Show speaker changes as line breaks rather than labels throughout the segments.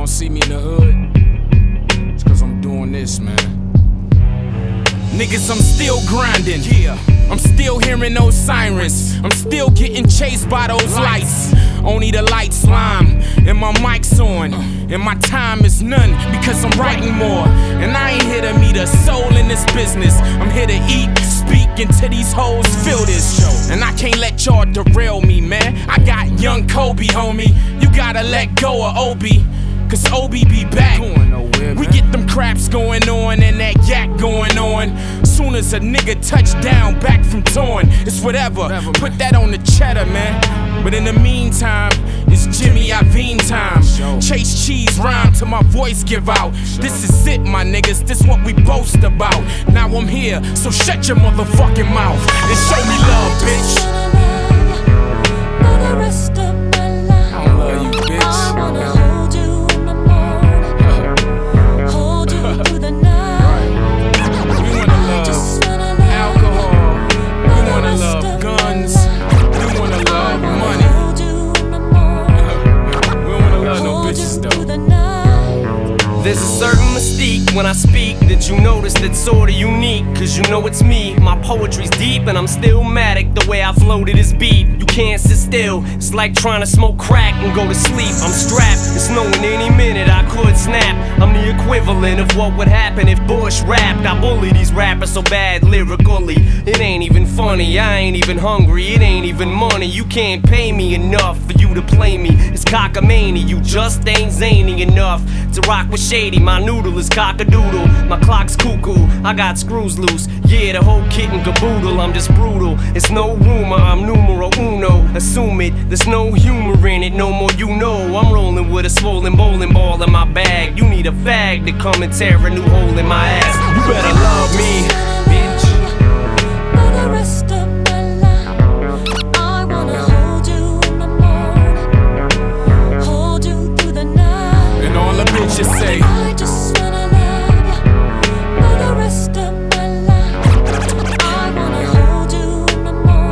don't see me in the hood, it's cause I'm doing this, man. Niggas, I'm still grinding. Yeah. I'm still hearing those sirens. I'm still getting chased by those lights. Only the lights lime, and my mic's on. And my time is none, because I'm writing more. And I ain't here to meet a soul in this business. I'm here to eat, speak, until these hoes feel this. And I can't let y'all derail me, man. I got young Kobe, homie. You gotta let go of Obi, cause Obi be back. We get them craps going on and that yak going on. Soon as a nigga touch down back from torn, it's whatever. Put that on the cheddar, man. But in the meantime, it's Jimmy Iovine time. Chase cheese rhyme till my voice give out. This is it, my niggas, this what we boast about. Now I'm here, so shut your motherfucking mouth and show me love, bitch. I don't love you, bitch.
I wanna hold you in the morning, hold you through the night.
We wanna love alcohol, we wanna love guns, we wanna love money. We don't wanna love no bitches though.
There's a certain mystique when I speak that you notice that's sorta unique, cause you know it's me. My poetry's deep and I'm stillmatic. The way I floated is beat. You can't sit still, it's like trying to smoke crack and go to sleep. I'm strapped, it's knowing any minute I could snap. I'm the equivalent of what would happen if Bush rapped. I bully these rappers so bad lyrically, it ain't even funny. I ain't even hungry, it ain't even money. You can't pay me enough for you to play me. It's cockamamie, you just ain't zany enough to rock with Shady. My noodle is cockadoodle, my clock's cuckoo, I got screws loose. Yeah, the whole kit and caboodle, I'm just brutal. It's no rumor, I'm numero uno. Assume it, there's no humor in it, no more you know. I'm rolling with a swollen bowling ball in my bag. You need a fag to come and tear a new hole in my ass. You better love me, bitch.
For the rest of my life, I wanna hold you in the morning, hold you through the night.
And all the bitches say,
I just wanna love you for the rest of my life. I wanna hold you in the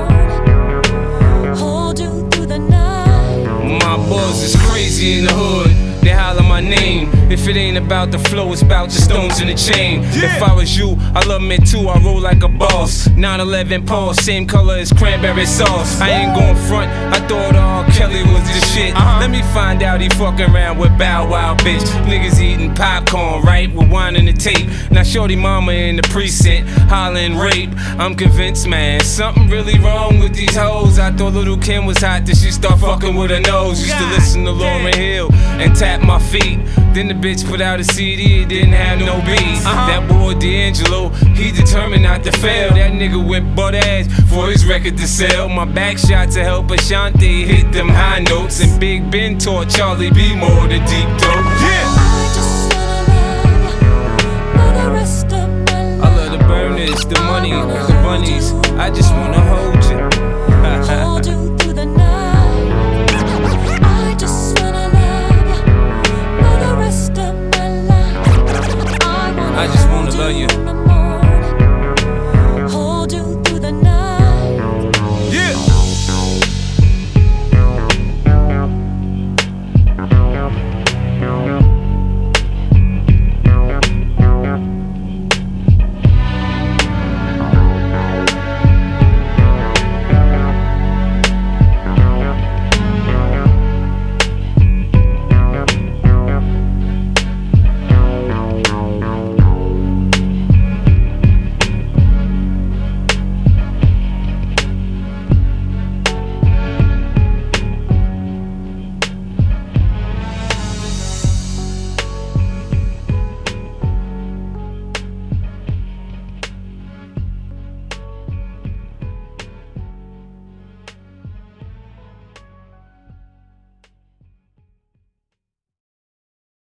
morning, hold you through the night.
my buzz is crazy in the hood. They holler my name. If it ain't about the flow, it's about the stones in the chain. If I was you, I love me too, I roll like a boss. 911 Paul, same color as cranberry sauce. I ain't going front, I thought R. Kelly was the shit. Let me find out he fucking around with Bow Wow, bitch. Niggas eating popcorn, right, with wine in the tape. Now shorty mama in the precinct, hollering rape. I'm convinced, man, something really wrong with these hoes. I thought Little Kim was hot, then she start fucking with her nose. Used to listen to Lauryn Hill and tap my feet. Then the bitch put out a CD, it didn't have no beats. That boy D'Angelo, he determined not to fail. That nigga went butt ass for his record to sell. My back shot to help Ashanti hit them high notes. And Big Ben taught Charlie B more the deep dope.
I just wanna love you for the rest of my life.
I love the burners, the money, the bunnies. I just wanna hold you.
Hold you